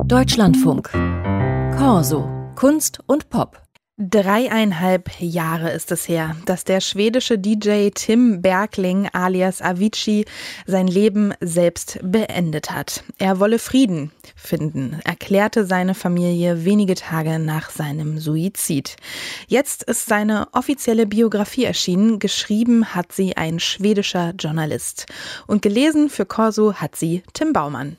Deutschlandfunk. Corso. Kunst und Pop. 3,5 Jahre ist es her, dass der schwedische DJ Tim Bergling alias Avicii sein Leben selbst beendet hat. Er wolle Frieden finden, erklärte seine Familie wenige Tage nach seinem Suizid. Jetzt ist seine offizielle Biografie erschienen. Geschrieben hat sie ein schwedischer Journalist. Und gelesen für Corso hat sie Tim Baumann.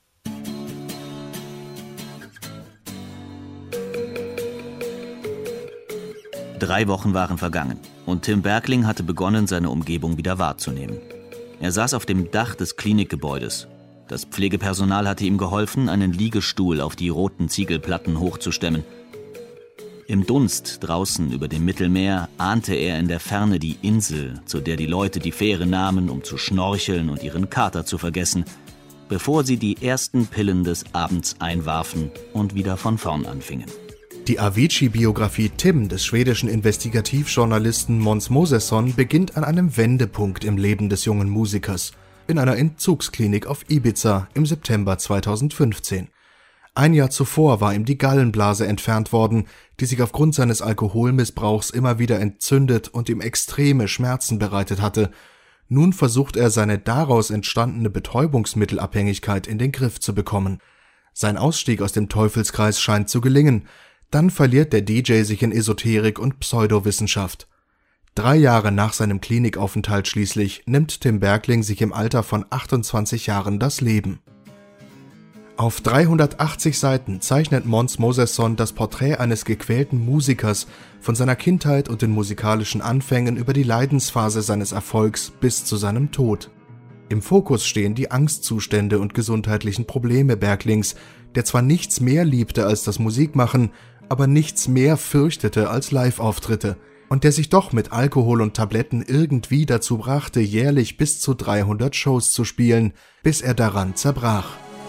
Drei Wochen waren vergangen und Tim Bergling hatte begonnen, seine Umgebung wieder wahrzunehmen. Er saß auf dem Dach des Klinikgebäudes. Das Pflegepersonal hatte ihm geholfen, einen Liegestuhl auf die roten Ziegelplatten hochzustemmen. Im Dunst draußen über dem Mittelmeer ahnte er in der Ferne die Insel, zu der die Leute die Fähre nahmen, um zu schnorcheln und ihren Kater zu vergessen, bevor sie die ersten Pillen des Abends einwarfen und wieder von vorn anfingen. Die Avicii-Biografie Tim des schwedischen Investigativjournalisten Måns Mosesson beginnt an einem Wendepunkt im Leben des jungen Musikers, in einer Entzugsklinik auf Ibiza im September 2015. Ein Jahr zuvor war ihm die Gallenblase entfernt worden, die sich aufgrund seines Alkoholmissbrauchs immer wieder entzündet und ihm extreme Schmerzen bereitet hatte. Nun versucht er, seine daraus entstandene Betäubungsmittelabhängigkeit in den Griff zu bekommen. Sein Ausstieg aus dem Teufelskreis scheint zu gelingen. Dann verliert der DJ sich in Esoterik und Pseudowissenschaft. 3 Jahre nach seinem Klinikaufenthalt schließlich nimmt Tim Bergling sich im Alter von 28 Jahren das Leben. Auf 380 Seiten zeichnet Måns Mosesson das Porträt eines gequälten Musikers von seiner Kindheit und den musikalischen Anfängen über die Leidensphase seines Erfolgs bis zu seinem Tod. Im Fokus stehen die Angstzustände und gesundheitlichen Probleme Berglings, der zwar nichts mehr liebte als das Musikmachen, aber nichts mehr fürchtete als Live-Auftritte und der sich doch mit Alkohol und Tabletten irgendwie dazu brachte, jährlich bis zu 300 Shows zu spielen, bis er daran zerbrach.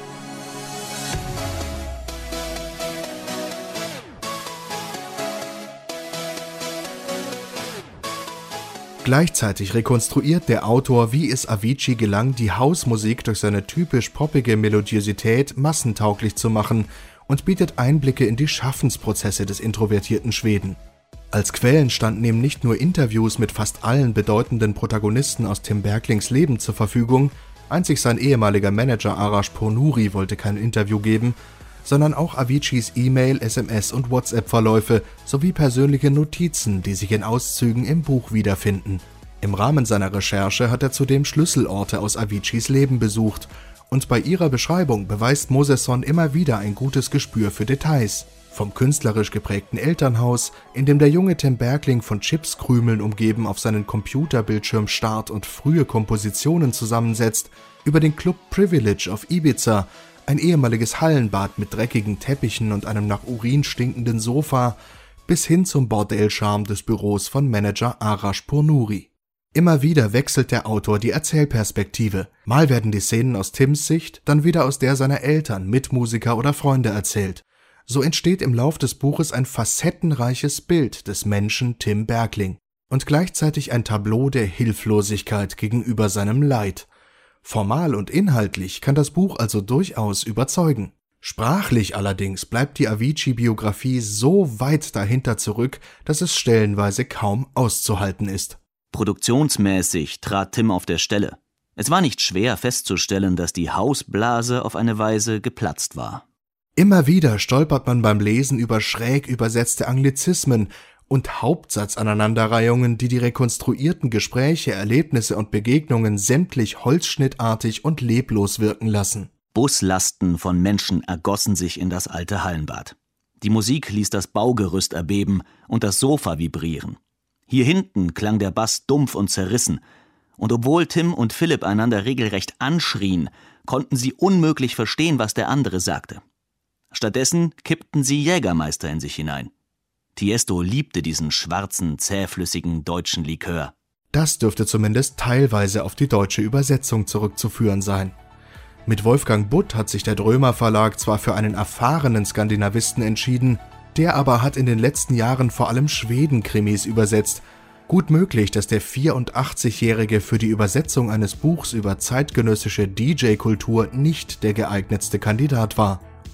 Gleichzeitig rekonstruiert der Autor, wie es Avicii gelang, die Hausmusik durch seine typisch poppige Melodiosität massentauglich zu machen und bietet Einblicke in die Schaffensprozesse des introvertierten Schweden. Als Quellen standen ihm nicht nur Interviews mit fast allen bedeutenden Protagonisten aus Tim Berglings Leben zur Verfügung, einzig sein ehemaliger Manager Arash Pournouri wollte kein Interview geben, sondern auch Aviciis E-Mail-, SMS- und WhatsApp-Verläufe sowie persönliche Notizen, die sich in Auszügen im Buch wiederfinden. Im Rahmen seiner Recherche hat er zudem Schlüsselorte aus Aviciis Leben besucht und bei ihrer Beschreibung beweist Mosesson immer wieder ein gutes Gespür für Details. Vom künstlerisch geprägten Elternhaus, in dem der junge Tim Bergling von Chipskrümeln umgeben auf seinen Computerbildschirm starrt und frühe Kompositionen zusammensetzt, über den Club Privilege auf Ibiza, ein ehemaliges Hallenbad mit dreckigen Teppichen und einem nach Urin stinkenden Sofa, bis hin zum Bordellcharme des Büros von Manager Arash Pournouri. Immer wieder wechselt der Autor die Erzählperspektive. Mal werden die Szenen aus Tims Sicht, dann wieder aus der seiner Eltern, Mitmusiker oder Freunde erzählt. So entsteht im Lauf des Buches ein facettenreiches Bild des Menschen Tim Bergling und gleichzeitig ein Tableau der Hilflosigkeit gegenüber seinem Leid. Formal und inhaltlich kann das Buch also durchaus überzeugen. Sprachlich allerdings bleibt die Avicii-Biografie so weit dahinter zurück, dass es stellenweise kaum auszuhalten ist. Produktionsmäßig trat Tim auf der Stelle. Es war nicht schwer festzustellen, dass die Hausblase auf eine Weise geplatzt war. Immer wieder stolpert man beim Lesen über schräg übersetzte Anglizismen und Hauptsatzaneinanderreihungen, die rekonstruierten Gespräche, Erlebnisse und Begegnungen sämtlich holzschnittartig und leblos wirken lassen. Buslasten von Menschen ergossen sich in das alte Hallenbad. Die Musik ließ das Baugerüst erbeben und das Sofa vibrieren. Hier hinten klang der Bass dumpf und zerrissen, und obwohl Tim und Philipp einander regelrecht anschrien, konnten sie unmöglich verstehen, was der andere sagte. Stattdessen kippten sie Jägermeister in sich hinein. Tiesto liebte diesen schwarzen, zähflüssigen deutschen Likör. Das dürfte zumindest teilweise auf die deutsche Übersetzung zurückzuführen sein. Mit Wolfgang Butt hat sich der Drömer Verlag zwar für einen erfahrenen Skandinavisten entschieden, der aber hat in den letzten Jahren vor allem Schweden-Krimis übersetzt. Gut möglich, dass der 84-Jährige für die Übersetzung eines Buchs über zeitgenössische DJ-Kultur nicht der geeignetste Kandidat war.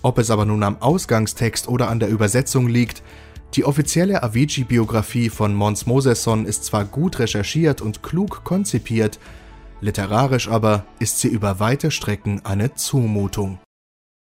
Ob es aber nun am Ausgangstext oder an der Übersetzung liegt, die offizielle Avicii-Biografie von Mons Mosesson ist zwar gut recherchiert und klug konzipiert, literarisch aber ist sie über weite Strecken eine Zumutung.